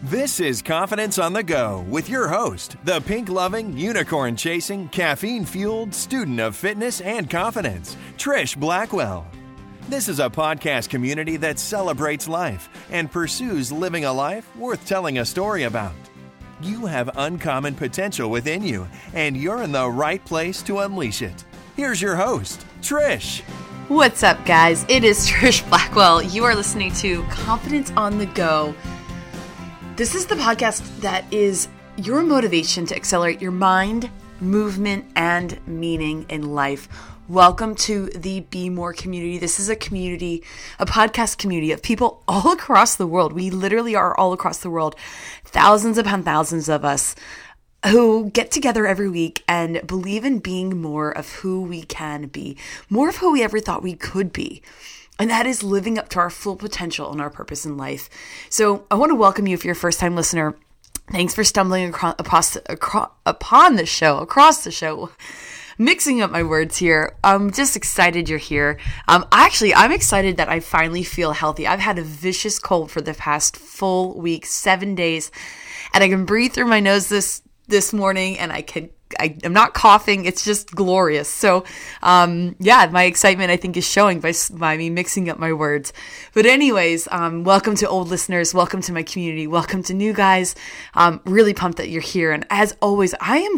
This is Confidence on the Go with your host, the pink-loving, unicorn-chasing, caffeine-fueled student of fitness and confidence, Trish Blackwell. This is a podcast community that celebrates life and pursues living a life worth telling a story about. You have uncommon potential within you, and you're in the right place to unleash it. Here's your host, Trish. What's up, guys? It is Trish Blackwell. You are listening to Confidence on the Go. This is the podcast that is your motivation to accelerate your mind, movement, and meaning in life. Welcome to the Be More community. This is a community, a podcast community of people all across the world. We literally are all across the world, thousands upon thousands of us who get together every week and believe in being more of who we can be, more of who we ever thought we could be. And that is living up to our full potential and our purpose in life. So I want to welcome you if you're a first-time listener. Thanks for stumbling across the show. Mixing up my words here. I'm just excited you're here. I'm excited that I finally feel healthy. I've had a vicious cold for the past full week, 7 days, and I can breathe through my nose this morning, and I'm not coughing. It's just glorious. So, my excitement, I think, is showing by me mixing up my words. But anyways, welcome to old listeners. Welcome to my community. Welcome to new guys. Really pumped that you're here. And as always,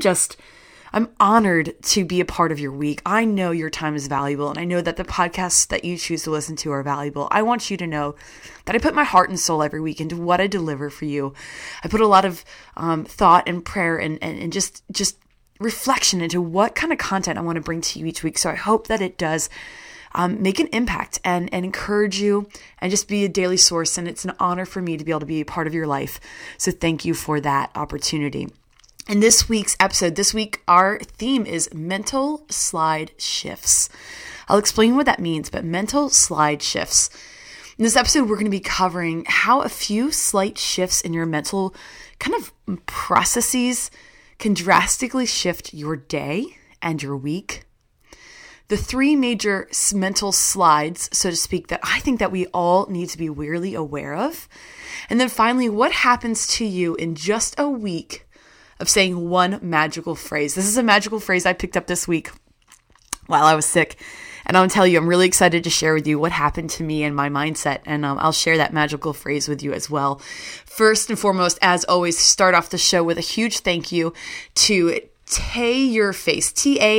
I'm honored to be a part of your week. I know your time is valuable, and I know that the podcasts that you choose to listen to are valuable. I want you to know that I put my heart and soul every week into what I deliver for you. I put a lot of thought and prayer and just reflection into what kind of content I want to bring to you each week. So I hope that it does make an impact and encourage you and just be a daily source. And it's an honor for me to be able to be a part of your life. So thank you for that opportunity. In this week's episode, our theme is mental slide shifts. I'll explain what that means, but mental slide shifts. In this episode, we're going to be covering how a few slight shifts in your mental kind of processes can drastically shift your day and your week. The three major mental slides, so to speak, that I think that we all need to be weirdly aware of. And then finally, what happens to you in just a week of saying one magical phrase. This is a magical phrase I picked up this week while I was sick. And I'll tell you, I'm really excited to share with you what happened to me and my mindset. And I'll share that magical phrase with you as well. First and foremost, as always, start off the show with a huge thank you to Tay Your Face,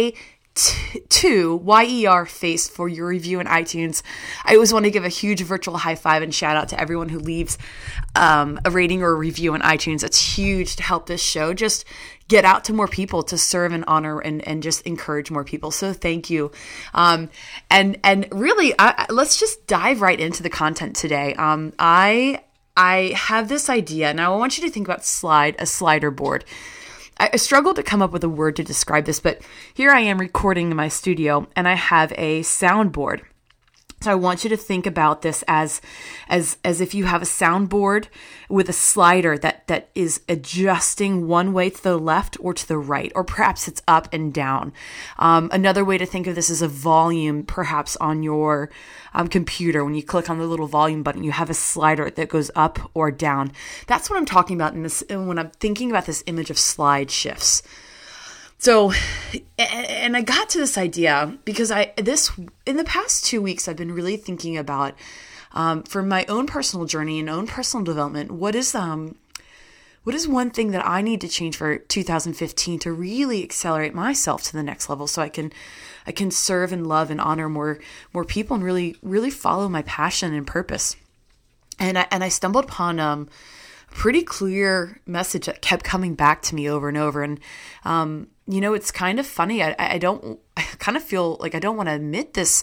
T-A-2-Y-E-R Face for your review in iTunes. I always want to give a huge virtual high five and shout out to everyone who leaves a rating or a review in iTunes. It's huge to help this show just get out to more people, to serve and honor and just encourage more people. So thank you. And really, let's just dive right into the content today. I have this idea. Now I want you to think about a slider board. I struggled to come up with a word to describe this, but here I am recording in my studio and I have a soundboard. So I want you to think about this as if you have a soundboard with a slider that is adjusting one way to the left or to the right, or perhaps it's up and down. Another way to think of this is a volume, perhaps on your computer. When you click on the little volume button, you have a slider that goes up or down. That's what I'm talking about when I'm thinking about this image of slide shifts. So, and I got to this idea because in the past 2 weeks, I've been really thinking about, for my own personal journey and own personal development, what is one thing that I need to change for 2015 to really accelerate myself to the next level, so I can serve and love and honor more people and really follow my passion and purpose. And I stumbled upon a pretty clear message that kept coming back to me over and over. And it's kind of funny. I kind of feel like I don't want to admit this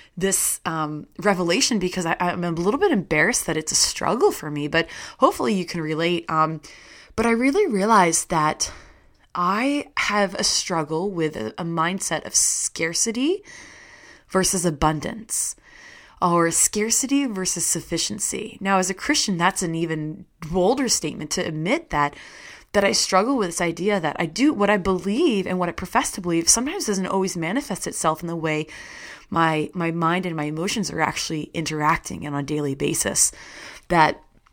revelation because I'm a little bit embarrassed that it's a struggle for me, but hopefully you can relate. But I really realized that I have a struggle with a mindset of scarcity versus abundance, or scarcity versus sufficiency. Now, as a Christian, that's an even bolder statement to admit that I struggle with this idea that I do what I believe and what I profess to believe sometimes doesn't always manifest itself in the way my mind and my emotions are actually interacting on a daily basis. That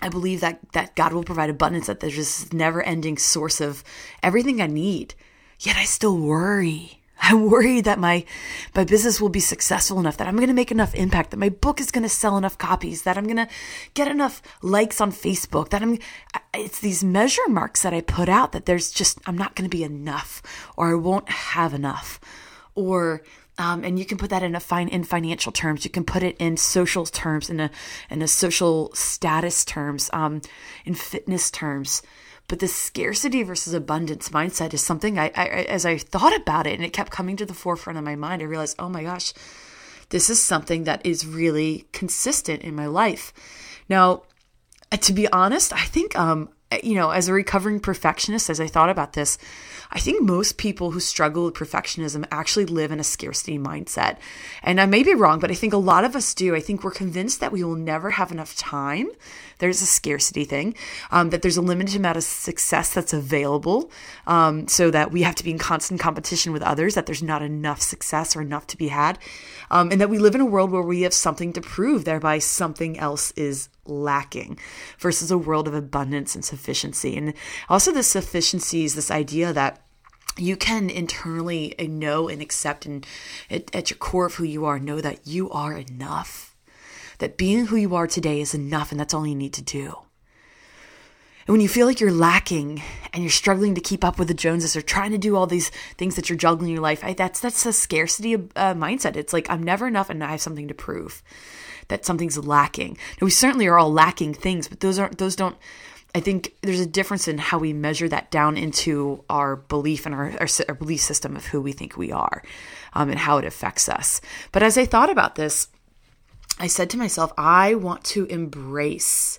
I believe that God will provide abundance, that there's this never-ending source of everything I need. Yet I still worry. I worry that my business will be successful enough, that I'm going to make enough impact, that my book is going to sell enough copies, that I'm going to get enough likes on Facebook, it's these measure marks that I put out that I'm not going to be enough, or I won't have enough, or and you can put that in financial terms. You can put it in social terms, in a social status terms, in fitness terms. But the scarcity versus abundance mindset is something as I thought about it and it kept coming to the forefront of my mind, I realized, oh my gosh, this is something that is really consistent in my life. Now, to be honest, I think, as a recovering perfectionist, as I thought about this, I think most people who struggle with perfectionism actually live in a scarcity mindset. And I may be wrong, but I think a lot of us do. I think we're convinced that we will never have enough time. There's a scarcity thing, that there's a limited amount of success that's available, so that we have to be in constant competition with others, that there's not enough success or enough to be had, and that we live in a world where we have something to prove, thereby something else is lacking, versus a world of abundance and sufficiency. And also the sufficiency is this idea that you can internally know and accept, and at your core of who you are, know that you are enough. That being who you are today is enough, and that's all you need to do. And when you feel like you're lacking and you're struggling to keep up with the Joneses or trying to do all these things that you're juggling in your life, that's a scarcity mindset. It's like, I'm never enough and I have something to prove, that something's lacking. Now, we certainly are all lacking things, but those don't, I think there's a difference in how we measure that down into our belief and our belief system of who we think we are, and how it affects us. But as I thought about this, I said to myself, I want to embrace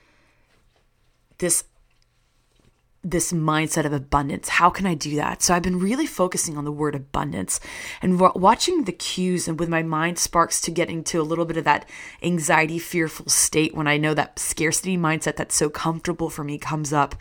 this mindset of abundance. How can I do that? So I've been really focusing on the word abundance and watching the cues, and with my mind sparks to getting to a little bit of that anxiety, fearful state when I know that scarcity mindset that's so comfortable for me comes up.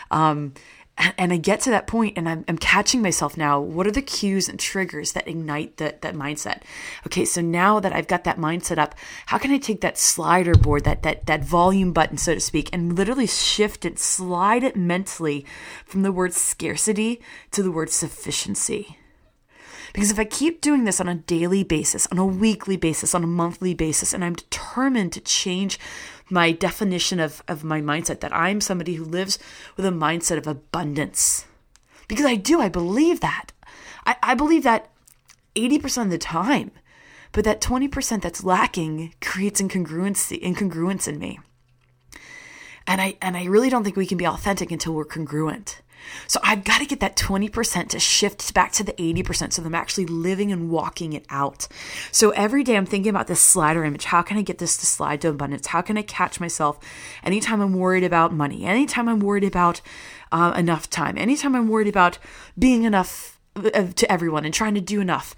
And I get to that point and I'm catching myself now. What are the cues and triggers that ignite that mindset? Okay, so now that I've got that mindset up, how can I take that slider board, that volume button, so to speak, and literally shift it, slide it mentally from the word scarcity to the word sufficiency? Because if I keep doing this on a daily basis, on a weekly basis, on a monthly basis, and I'm determined to change my definition of my mindset, that I'm somebody who lives with a mindset of abundance. Because I believe that. I believe that 80% of the time, but that 20% that's lacking creates incongruence in me. And I really don't think we can be authentic until we're congruent. So I've got to get that 20% to shift back to the 80% so that I'm actually living and walking it out. So every day I'm thinking about this slider image. How can I get this to slide to abundance? How can I catch myself anytime I'm worried about money, anytime I'm worried about enough time, anytime I'm worried about being enough to everyone and trying to do enough?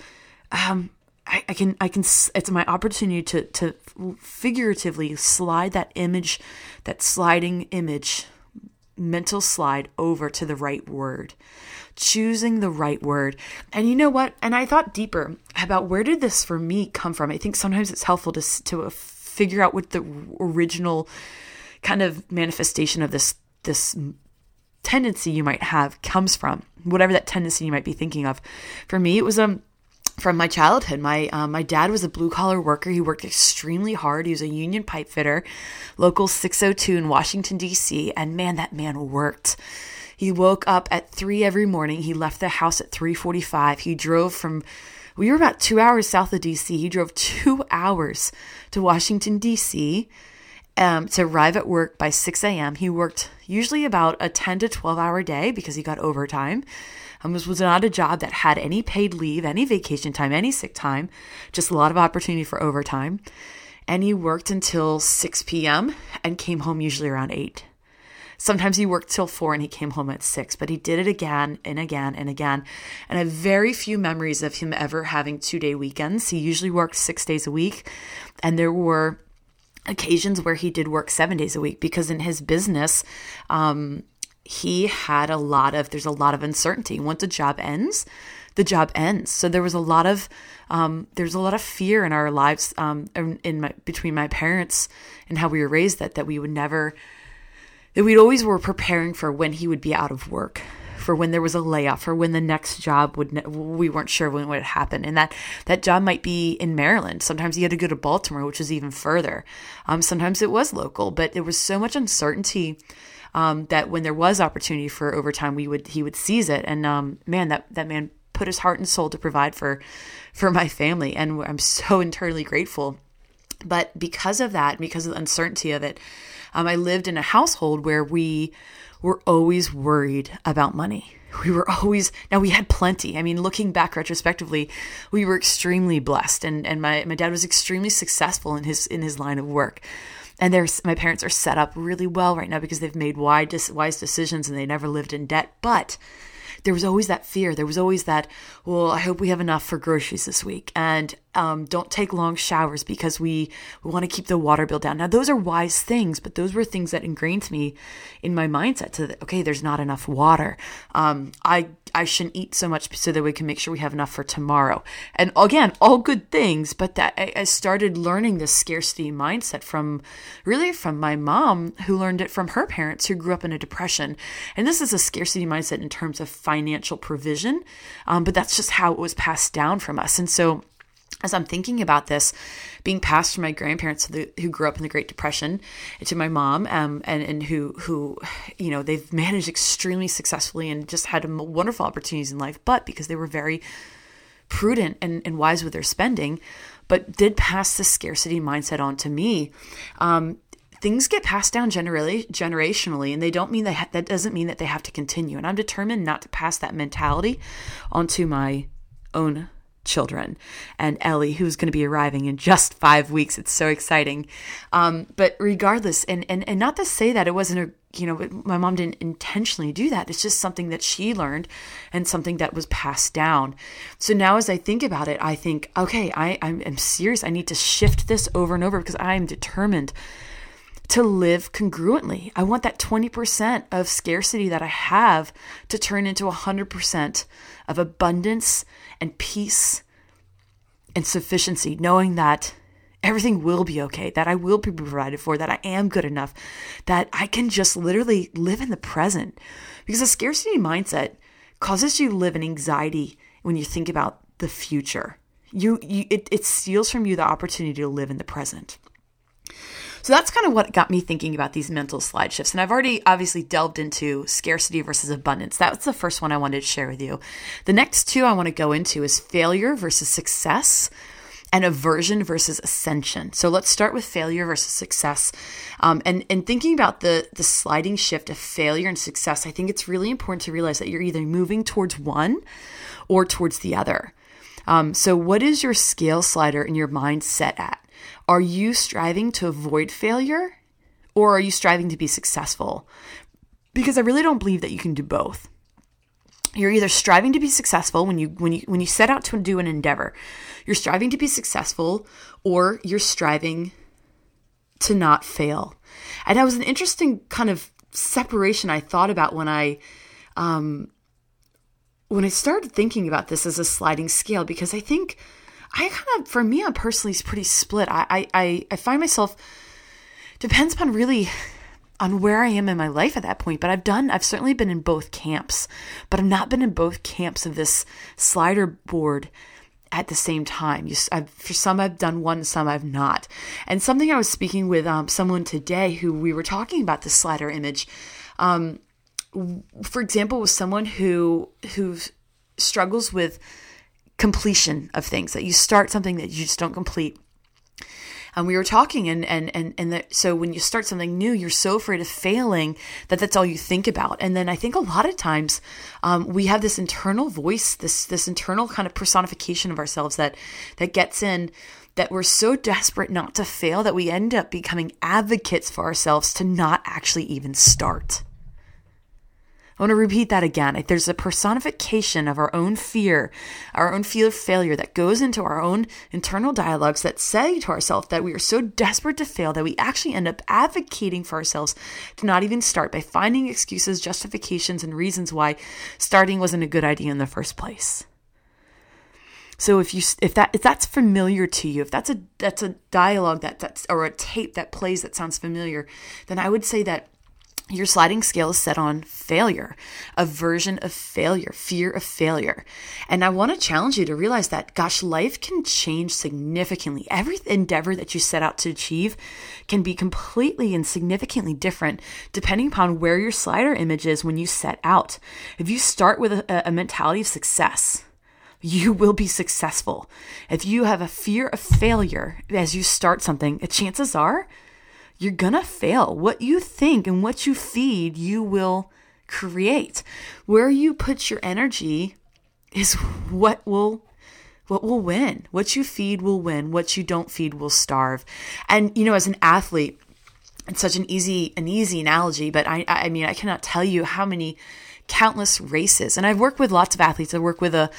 I can, it's my opportunity to figuratively slide that image, that sliding image, mental slide over to the right word, choosing the right word. And you know what? And I thought deeper about where did this for me come from? I think sometimes it's helpful to figure out what the original kind of manifestation of this tendency you might have comes from, whatever that tendency you might be thinking of. For me, it was from my childhood. My dad was a blue-collar worker. He worked extremely hard. He was a union pipe fitter, local 602 in Washington, D.C., and man, that man worked. He woke up at 3 every morning. He left the house at 3:45. He drove we were about 2 hours south of D.C. He drove 2 hours to Washington, D.C., to arrive at work by 6 a.m. He worked usually about a 10 to 12-hour day because he got overtime. This was not a job that had any paid leave, any vacation time, any sick time, just a lot of opportunity for overtime. And he worked until 6 p.m. and came home usually around 8. Sometimes he worked till 4 and he came home at 6, but he did it again and again and again. And I have very few memories of him ever having 2-day weekends. He usually worked 6 days a week, and there were occasions where he did work 7 days a week because in his business, he had there's a lot of uncertainty. Once a job ends, the job ends. So there was a lot of fear in our lives, between my parents and how we were raised, that we would never, that we'd always were preparing for when he would be out of work, for when there was a layoff, or when the next job we weren't sure when it would happen. And that job might be in Maryland. Sometimes you had to go to Baltimore, which is even further. Sometimes it was local, but there was so much uncertainty that when there was opportunity for overtime, he would seize it. And man, that man put his heart and soul to provide for my family. And I'm so internally grateful. But because of that, because of the uncertainty of it, I lived in a household where we were always worried about money. Now we had plenty. I mean, looking back retrospectively, we were extremely blessed, and my dad was extremely successful in his line of work. And my parents are set up really well right now because they've made wise decisions and they never lived in debt. But there was always that fear. There was always that, well, I hope we have enough for groceries this week. And don't take long showers because we want to keep the water bill down. Now, those are wise things, but those were things that ingrained me in my mindset okay, there's not enough water. I shouldn't eat so much so that we can make sure we have enough for tomorrow. And again, all good things, but that I started learning this scarcity mindset from my mom, who learned it from her parents who grew up in a depression. And this is a scarcity mindset in terms of financial provision, but that's just how it was passed down from us. And so as I'm thinking about this being passed from my grandparents who grew up in the Great Depression to my mom, and who they've managed extremely successfully and just had wonderful opportunities in life, but because they were very prudent and wise with their spending, but did pass the scarcity mindset on to me. Things get passed down generationally, and they don't mean that doesn't mean that they have to continue. And I'm determined not to pass that mentality onto my own children and Ellie, who's going to be arriving in just 5 weeks. It's so exciting. But regardless, and not to say that it wasn't my mom didn't intentionally do that. It's just something that she learned and something that was passed down. So now as I think about it, I think, okay, I'm serious. I need to shift this over and over because I am determined to live congruently. I want that 20% of scarcity that I have to turn into 100% of abundance and peace and sufficiency, knowing that everything will be okay, that I will be provided for, that I am good enough, that I can just literally live in the present. Because a scarcity mindset causes you to live in anxiety when you think about the future. It steals from you the opportunity to live in the present. So that's kind of what got me thinking about these mental slide shifts. And I've already obviously delved into scarcity versus abundance. That was the first one I wanted to share with you. The next two I want to go into is failure versus success and aversion versus ascension. So let's start with failure versus success. And thinking about the sliding shift of failure and success, I think it's really important to realize that you're either moving towards one or towards the other. So what is your scale slider in your mind set at? Are you striving to avoid failure, or are you striving to be successful? Because I really don't believe that you can do both. You're either striving to be successful when you set out to do an endeavor. You're striving to be successful, or you're striving to not fail. And that was an interesting kind of separation I thought about when I started thinking about this as a sliding scale, because I think for me, I'm personally pretty split. I find myself, depends upon really on where I am in my life at that point, but I've certainly been in both camps, but I've not been in both camps of this slider board at the same time. For some I've done one, some I've not. And something I was speaking with someone today who we were talking about the slider image, for example, was someone who struggles with completion of things, that you start something that you just don't complete. And we were talking so when you start something new, you're so afraid of failing that's all you think about. And then I think a lot of times we have this internal voice, this internal kind of personification of ourselves that gets in, that we're so desperate not to fail that we end up becoming advocates for ourselves to not actually even start. I want to repeat that again. There's a personification of our own fear of failure that goes into our own internal dialogues that say to ourselves that we are so desperate to fail that we actually end up advocating for ourselves to not even start by finding excuses, justifications, and reasons why starting wasn't a good idea in the first place. So if that's familiar to you, if that's a dialogue that's or a tape that plays that sounds familiar, then I would say that your sliding scale is set on failure, aversion of failure, fear of failure. And I want to challenge you to realize that, gosh, life can change significantly. Every endeavor that you set out to achieve can be completely and significantly different depending upon where your slider image is when you set out. If you start with a mentality of success, you will be successful. If you have a fear of failure as you start something, chances are you're gonna fail. What you think and what you feed, you will create. Where you put your energy is what will win. What you feed will win. What you don't feed will starve. And as an athlete, it's such an easy analogy, but I mean, I cannot tell you how many countless races. And I've worked with lots of athletes. I work with a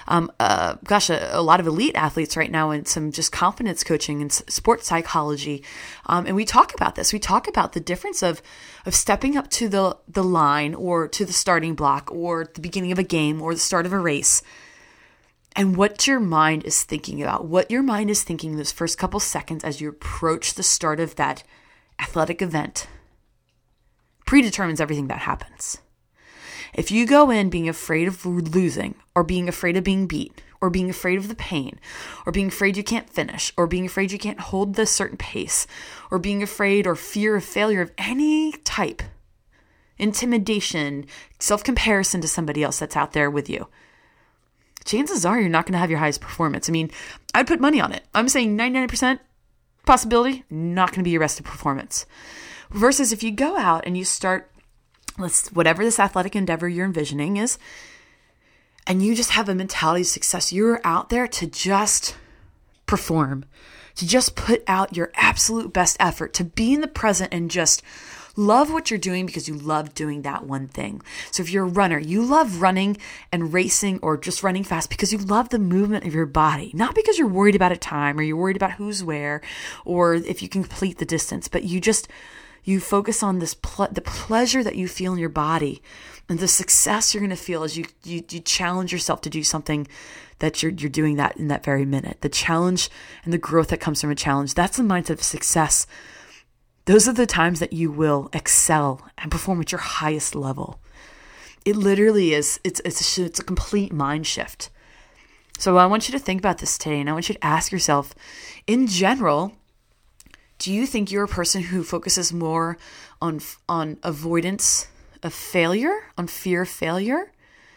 lot of elite athletes right now in some just confidence coaching and sports psychology. And we talk about this. We talk about the difference of stepping up to the line or to the starting block or the beginning of a game or the start of a race, and what your mind is thinking about. What your mind is thinking those first couple seconds as you approach the start of that athletic event predetermines everything that happens. If you go in being afraid of losing, or being afraid of being beat, or being afraid of the pain, or being afraid you can't finish, or being afraid you can't hold the certain pace, or being afraid or fear of failure of any type, intimidation, self-comparison to somebody else that's out there with you, chances are you're not going to have your highest performance. I mean, I'd put money on it. I'm saying 99% possibility, not going to be your best performance. Versus if you go out and you start whatever this athletic endeavor you're envisioning is, and you just have a mentality of success, you're out there to just perform, to just put out your absolute best effort, to be in the present and just love what you're doing because you love doing that one thing. So if you're a runner, you love running and racing or just running fast because you love the movement of your body, not because you're worried about a time or you're worried about who's where or if you can complete the distance, but you focus on this the pleasure that you feel in your body and the success you're going to feel as you challenge yourself to do something that you're doing that in that very minute. The challenge and the growth that comes from a challenge, that's the mindset of success. Those are the times that you will excel and perform at your highest level. It literally is, it's a complete mind shift. So I want you to think about this today, and I want you to ask yourself, in general, do you think you're a person who focuses more on avoidance of failure, on fear of failure?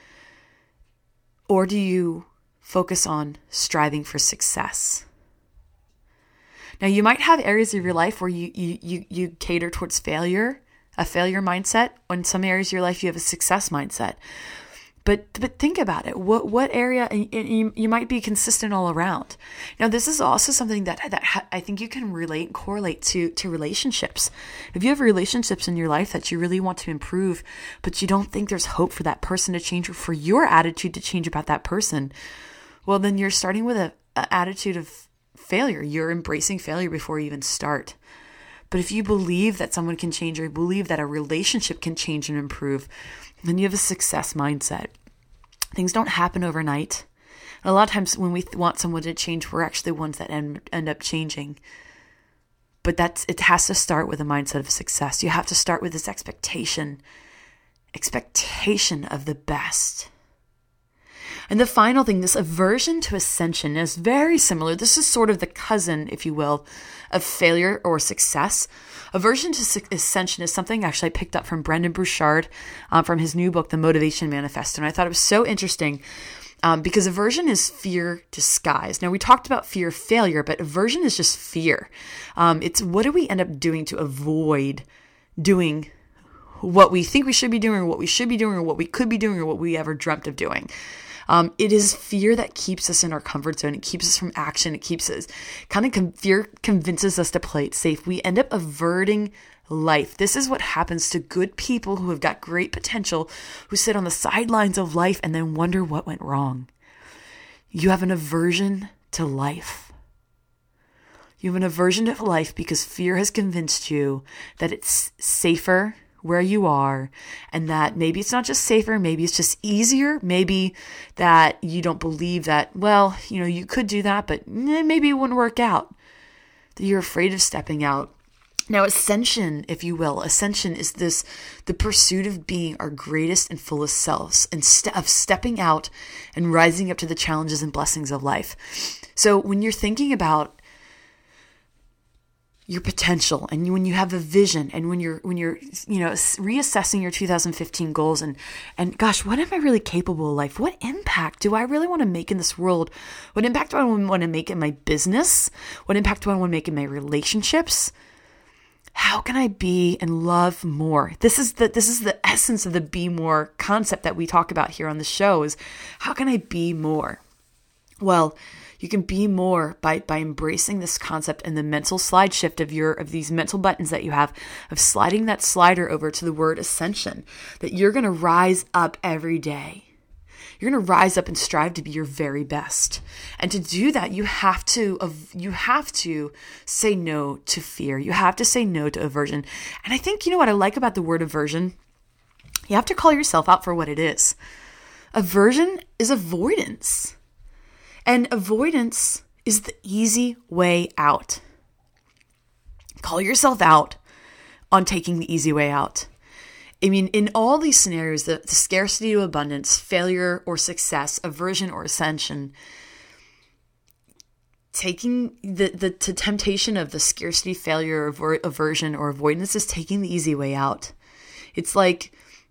Or do you focus on striving for success? Now, you might have areas of your life where you cater towards failure, a failure mindset. In some areas of your life, you have a success mindset. But think about it. What area, and you might be consistent all around. Now, this is also something that I think you can relate and correlate to relationships. If you have relationships in your life that you really want to improve, but you don't think there's hope for that person to change or for your attitude to change about that person, well, then you're starting with an attitude of failure. You're embracing failure before you even start. But if you believe that someone can change or believe that a relationship can change and improve, then you have a success mindset. Things don't happen overnight. And a lot of times when we want someone to change, we're actually the ones that end up changing. But it has to start with a mindset of success. You have to start with this expectation of the best. And the final thing, this aversion to ascension, is very similar. This is sort of the cousin, if you will, of failure or success. Aversion to ascension is something actually I picked up from Brendon Burchard from his new book, The Motivation Manifesto. And I thought it was so interesting because aversion is fear disguised. Now, we talked about fear of failure, but aversion is just fear. It's what do we end up doing to avoid doing what we think we should be doing or what we should be doing or what we could be doing or what we ever dreamt of doing. It is fear that keeps us in our comfort zone. It keeps us from action. It keeps us fear convinces us to play it safe. We end up averting life. This is what happens to good people who have got great potential, who sit on the sidelines of life and then wonder what went wrong. You have an aversion to life. You have an aversion to life because fear has convinced you that it's safer where you are, and that maybe it's not just safer, maybe it's just easier, maybe that you don't believe that, well, you could do that, but maybe it wouldn't work out, that you're afraid of stepping out. Now, ascension, if you will, ascension is the pursuit of being our greatest and fullest selves, and of stepping out and rising up to the challenges and blessings of life. So when you're thinking about your potential, and when you have a vision, and when you're reassessing your 2015 goals, and gosh, what am I really capable of life? What impact do I really want to make in this world? What impact do I want to make in my business? What impact do I want to make in my relationships? How can I be and love more? This is the essence of the be more concept that we talk about here on the show, is how can I be more? Well, you can be more by embracing this concept and the mental slide shift of these mental buttons that you have, of sliding that slider over to the word ascension, that you're going to rise up every day. You're going to rise up and strive to be your very best. And to do that, you have to say no to fear. You have to say no to aversion. And I think, what I like about the word aversion, you have to call yourself out for what it is. Aversion is avoidance. And avoidance is the easy way out. Call yourself out on taking the easy way out. I mean, in all these scenarios, the scarcity to abundance, failure or success, aversion or ascension, taking the temptation of the scarcity, failure, aversion, or avoidance is taking the easy way out. It's like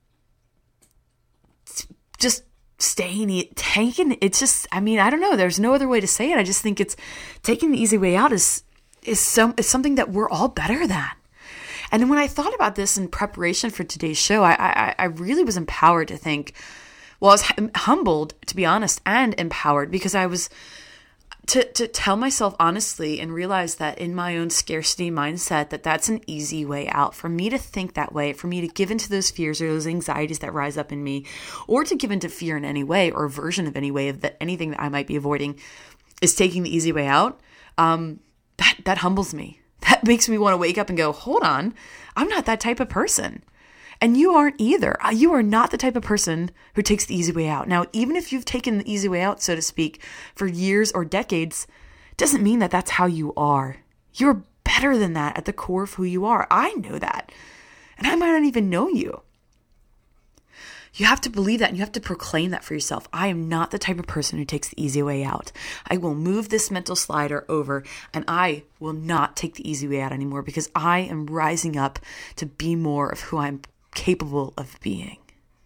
just it's just, I don't know. There's no other way to say it. I just think it's taking the easy way out is something that we're all better than. And when I thought about this in preparation for today's show, I really was empowered to think, I was humbled, to be honest, and empowered, because I was to tell myself honestly and realize that in my own scarcity mindset, that's an easy way out. For me to think that way, for me to give into those fears or those anxieties that rise up in me, or to give into fear in any way or aversion of any way, of that anything that I might be avoiding is taking the easy way out, that humbles me. That makes me want to wake up and go, hold on, I'm not that type of person. And you aren't either. You are not the type of person who takes the easy way out. Now, even if you've taken the easy way out, so to speak, for years or decades, doesn't mean that that's how you are. You're better than that at the core of who you are. I know that. And I might not even know you. You have to believe that, and you have to proclaim that for yourself. I am not the type of person who takes the easy way out. I will move this mental slider over, and I will not take the easy way out anymore, because I am rising up to be more of who I'm capable of being.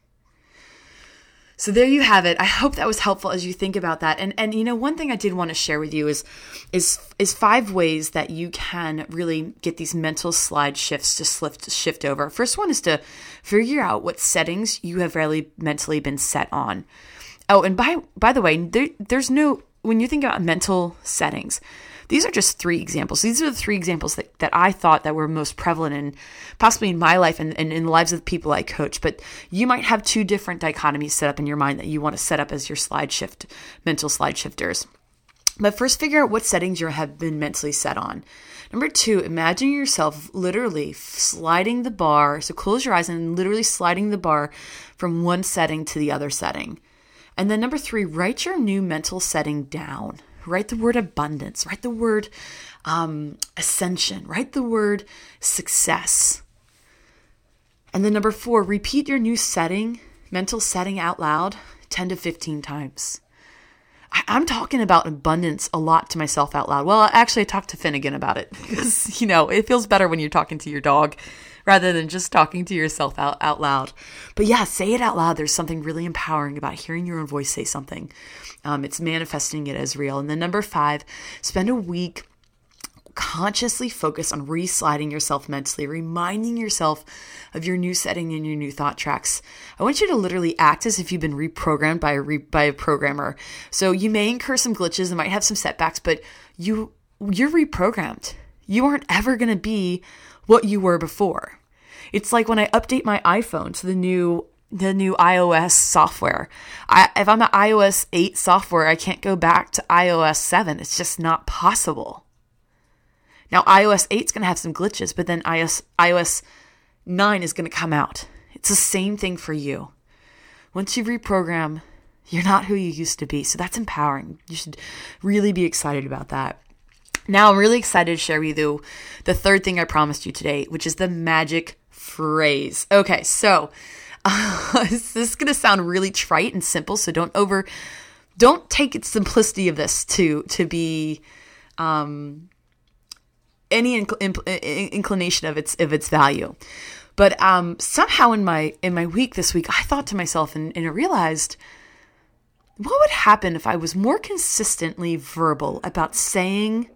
So there you have it. I hope that was helpful as you think about that. And one thing I did want to share with you is 5 ways that you can really get these mental slide shifts to shift over. First one is to figure out what settings you have really mentally been set on. Oh, and by the way, there's no, when you think about mental settings, these are just 3 examples. These are the 3 examples that I thought that were most prevalent in possibly in my life and in the lives of the people I coach. But you might have 2 different dichotomies set up in your mind that you want to set up as your mental slide shifters. But first, figure out what settings you have been mentally set on. Number 2, imagine yourself literally sliding the bar. So close your eyes and literally sliding the bar from one setting to the other setting. And then number 3, write your new mental setting down. Write the word abundance, write the word ascension, write the word success. And then number 4, repeat your new mental setting out loud 10 to 15 times. I'm talking about abundance a lot to myself out loud. Well, actually, I talked to Finnegan about it because, it feels better when you're talking to your dog rather than just talking to yourself out loud. But yeah, say it out loud. There's something really empowering about hearing your own voice say something. It's manifesting it as real. And then number 5, spend a week consciously focused on re-sliding yourself mentally, reminding yourself of your new setting and your new thought tracks. I want you to literally act as if you've been reprogrammed by a programmer. So you may incur some glitches and might have some setbacks, but you're reprogrammed. You aren't ever going to be what you were before. It's like when I update my iPhone to the new iOS software. If I'm at iOS 8 software, I can't go back to iOS 7. It's just not possible. Now, iOS 8 is going to have some glitches, but then iOS 9 is going to come out. It's the same thing for you. Once you reprogram, you're not who you used to be. So that's empowering. You should really be excited about that. Now, I'm really excited to share with you the third thing I promised you today, which is the magic phrase. Okay, so this is going to sound really trite and simple, so don't take its simplicity of this to be any inclination of its value. But somehow in my week this week, I thought to myself and I realized, what would happen if I was more consistently verbal about saying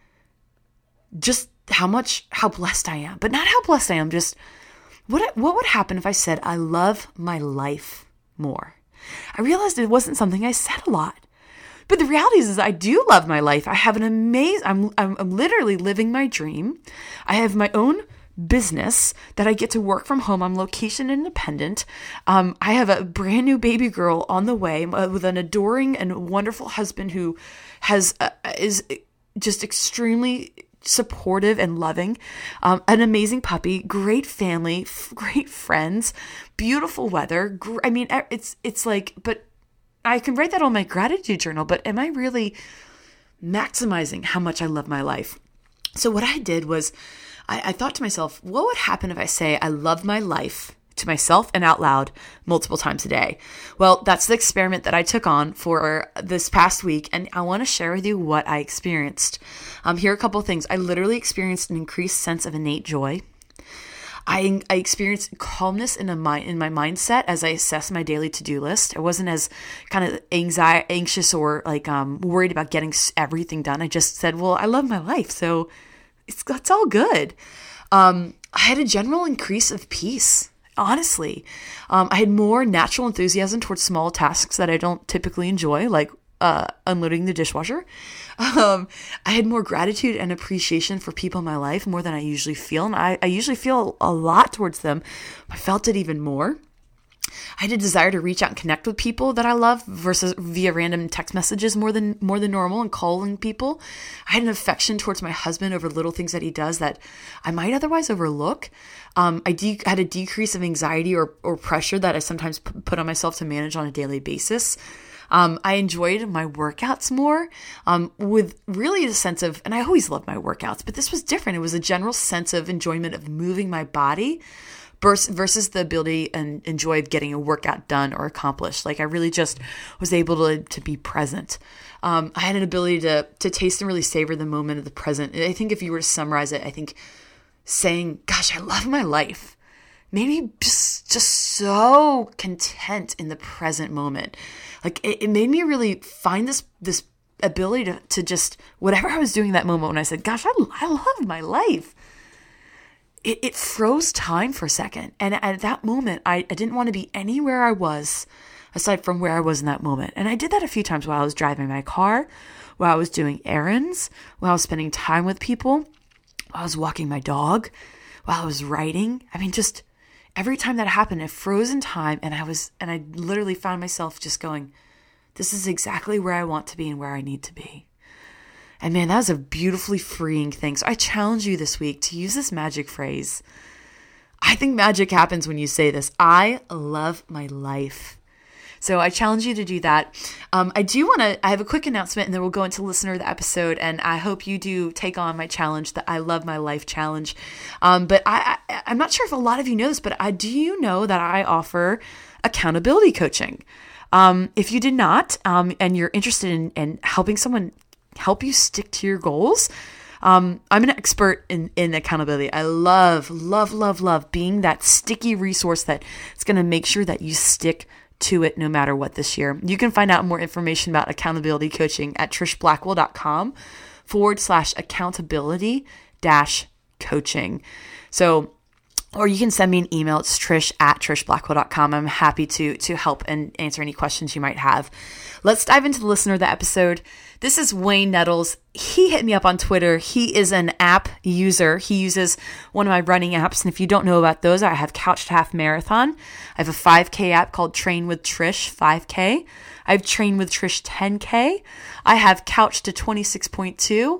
just how blessed I am, but not how blessed I am, just what would happen if I said, I love my life more? I realized it wasn't something I said a lot, but the reality is I do love my life. I have an amazing, I'm literally living my dream. I have my own business that I get to work from home. I'm location independent. I have a brand new baby girl on the way with an adoring and wonderful husband who is just extremely supportive and loving, an amazing puppy, great family, great friends, beautiful weather. I mean, it's like, but I can write that on my gratitude journal, but am I really maximizing how much I love my life? So what I did was I thought to myself, what would happen if I say I love my life to myself and out loud multiple times a day? Well, that's the experiment that I took on for this past week, and I want to share with you what I experienced. Here are a couple of things. I literally experienced an increased sense of innate joy. I experienced calmness in my mindset as I assessed my daily to-do list. I wasn't as kind of anxious or like worried about getting everything done. I just said, well, I love my life, so that's all good. I had a general increase of peace. Honestly, I had more natural enthusiasm towards small tasks that I don't typically enjoy, like unloading the dishwasher. I had more gratitude and appreciation for people in my life, more than I usually feel. And I usually feel a lot towards them. I felt it even more. I had a desire to reach out and connect with people that I love versus via random text messages more than normal and calling people. I had an affection towards my husband over little things that he does that I might otherwise overlook. I had a decrease of anxiety or pressure that I sometimes put on myself to manage on a daily basis. I enjoyed my workouts more, with really a sense of, and I always loved my workouts, but this was different. It was a general sense of enjoyment of moving my body versus the ability and enjoy of getting a workout done or accomplished. Like I really just was able to be present. I had an ability to taste and really savor the moment of the present. I think if you were to summarize it, I think saying, gosh, I love my life, made me just so content in the present moment. Like it made me really find this ability to just, whatever I was doing in that moment when I said, gosh, I love my life. It froze time for a second. And at that moment, I didn't want to be anywhere I was aside from where I was in that moment. And I did that a few times while I was driving my car, while I was doing errands, while I was spending time with people, while I was walking my dog, while I was writing. I mean, just every time that happened, it froze in time. And I literally found myself just going, this is exactly where I want to be and where I need to be. And man, that was a beautifully freeing thing. So I challenge you this week to use this magic phrase. I think magic happens when you say this. I love my life. So I challenge you to do that. I have a quick announcement and then we'll go into listener of the episode. And I hope you do take on my challenge, the I Love My Life challenge. But I'm not sure if a lot of you know this, but do you know that I offer accountability coaching? If you did not, and you're interested in helping someone help you stick to your goals, I'm an expert in accountability. I love being that sticky resource that it's going to make sure that you stick to it no matter what this year. You can find out more information about accountability coaching at trishblackwell.com/accountability-coaching. So, or you can send me an email. It's trish@trishblackwell.com. I'm happy to help and answer any questions you might have. Let's dive into the listener of the episode. This is Wayne Nettles. He hit me up on Twitter. He is an app user. He uses one of my running apps. And if you don't know about those, I have Couch to Half Marathon. I have a 5K app called Train with Trish 5K. I have Train with Trish 10K. I have Couch to 26.2.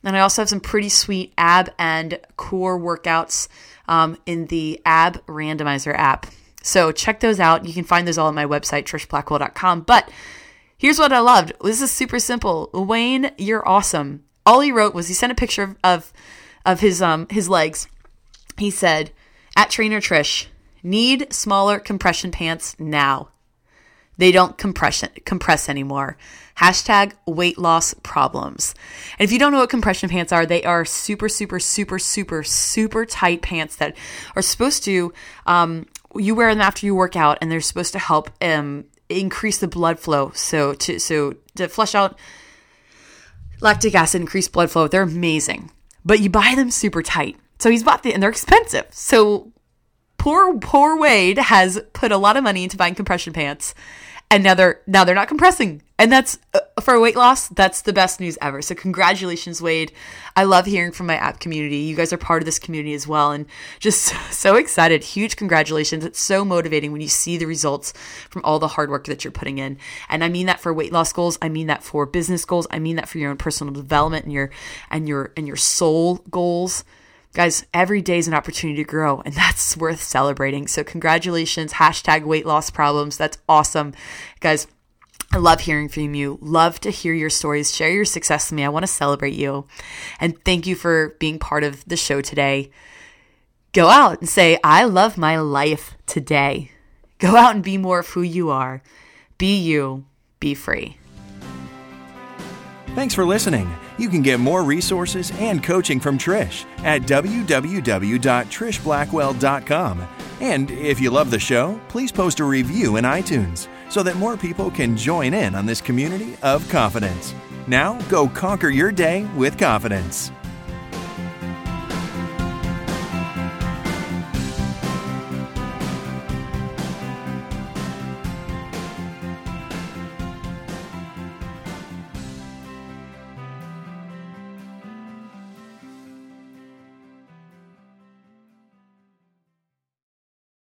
And I also have some pretty sweet ab and core workouts in the Ab Randomizer app. So check those out. You can find those all on my website, trishblackwell.com. But here's what I loved. This is super simple. Wayne, you're awesome. All he wrote was he sent a picture of his legs. He said, at Trainer Trish, need smaller compression pants now. They don't compress anymore. Hashtag weight loss problems. And if you don't know what compression pants are, they are super, super, super, super, super tight pants that are supposed to, you wear them after you work out, and they're supposed to help increase the blood flow. So to flush out lactic acid, increase blood flow. They're amazing, but you buy them super tight. So he's bought and they're expensive. So poor Wade has put a lot of money into buying compression pants, and now they're not compressing. And that's for weight loss. That's the best news ever. So congratulations, Wade. I love hearing from my app community. You guys are part of this community as well, and just so excited. Huge congratulations. It's so motivating when you see the results from all the hard work that you're putting in. And I mean that for weight loss goals. I mean that for business goals. I mean that for your own personal development and your soul goals. Guys, every day is an opportunity to grow, and that's worth celebrating. So congratulations. Hashtag weight loss problems. That's awesome. Guys, I love hearing from you. Love to hear your stories. Share your success with me. I want to celebrate you. And thank you for being part of the show today. Go out and say, I love my life today. Go out and be more of who you are. Be you. Be free. Thanks for listening. You can get more resources and coaching from Trish at www.trishblackwell.com. And if you love the show, please post a review in iTunes so that more people can join in on this community of confidence. Now, go conquer your day with confidence.